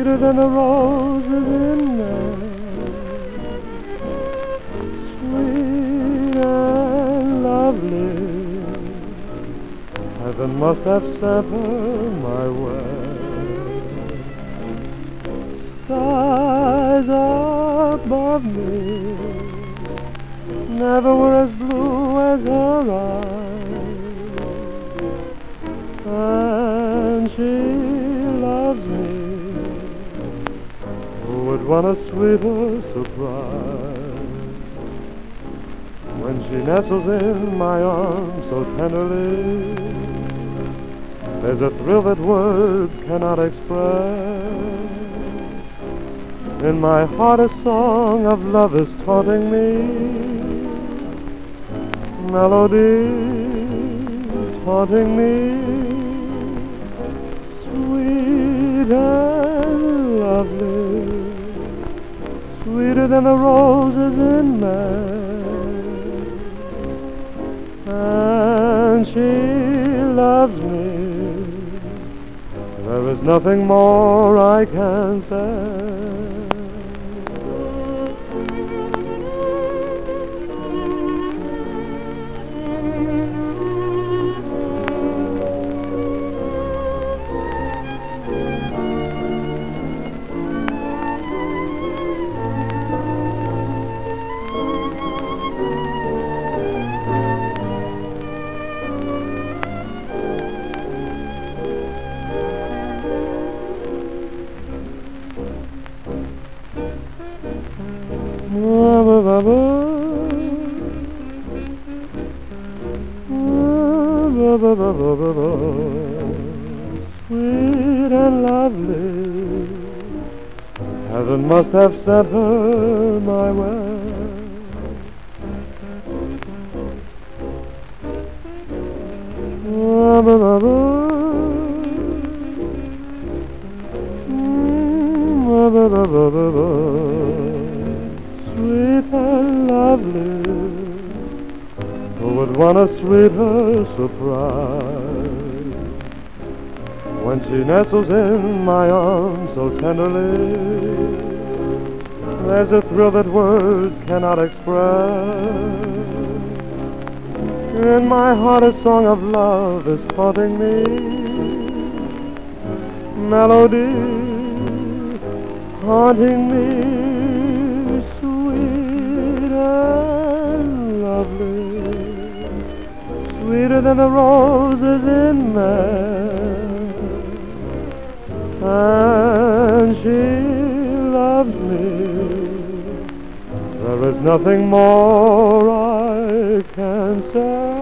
sweeter than the roses in May, sweet and lovely. Heaven must have sent her my way. Skies above me never were as blue as her eyes, and she loves me. Who would want a sweeter surprise? When she nestles in my arms so tenderly, there's a thrill that words cannot express. In my heart a song of love is taunting me, melody taunting me, sweet and lovely, sweeter than the roses in May. And she loves me. There is nothing more I can say. Sweet and lovely, heaven must have sent her my way. Sweet and lovely, who would want a sweeter surprise? When she nestles in my arms so tenderly, there's a thrill that words cannot express. In my heart a song of love is haunting me, melody haunting me, sweet and lovely, sweeter than the roses in May. And she loves me. There is nothing more I can say.